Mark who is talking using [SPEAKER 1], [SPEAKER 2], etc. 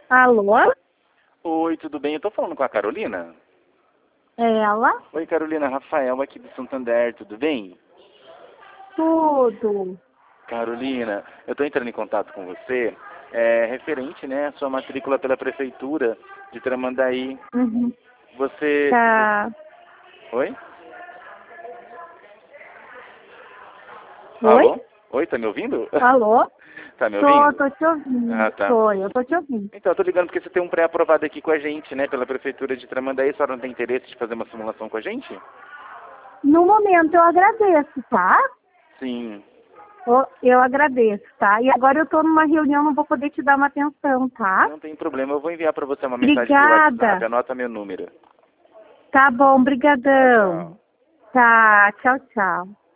[SPEAKER 1] Alô?
[SPEAKER 2] Oi, tudo bem? Eu tô falando com a Carolina?
[SPEAKER 1] É ela?
[SPEAKER 2] Oi, Carolina, Rafael aqui do Santander, tudo bem?
[SPEAKER 1] Tudo.
[SPEAKER 2] Carolina, eu tô entrando em contato com você, referente, né, à sua matrícula pela Prefeitura de Tramandaí.
[SPEAKER 1] Uhum.
[SPEAKER 2] Você...
[SPEAKER 1] Tá.
[SPEAKER 2] Oi?
[SPEAKER 1] Oi?
[SPEAKER 2] Alô? Oi, tá me ouvindo?
[SPEAKER 1] Alô?
[SPEAKER 2] Tá me ouvindo?
[SPEAKER 1] Tô te ouvindo.
[SPEAKER 2] Ah, tá.
[SPEAKER 1] Eu tô te ouvindo.
[SPEAKER 2] Então, eu tô ligando porque você tem um pré-aprovado aqui com a gente, né, pela Prefeitura de Tramandaí. A senhora não tem interesse de fazer uma simulação com a gente?
[SPEAKER 1] No momento eu agradeço, tá?
[SPEAKER 2] Sim.
[SPEAKER 1] Eu agradeço, tá? E agora eu tô numa reunião, não vou poder te dar uma atenção, tá?
[SPEAKER 2] Não tem problema, eu vou enviar pra você uma mensagem pelo WhatsApp.
[SPEAKER 1] Obrigada.
[SPEAKER 2] Anota meu número.
[SPEAKER 1] Tá bom,
[SPEAKER 2] Tchau,
[SPEAKER 1] brigadão.
[SPEAKER 2] tchau.
[SPEAKER 1] Tá, tchau, tchau.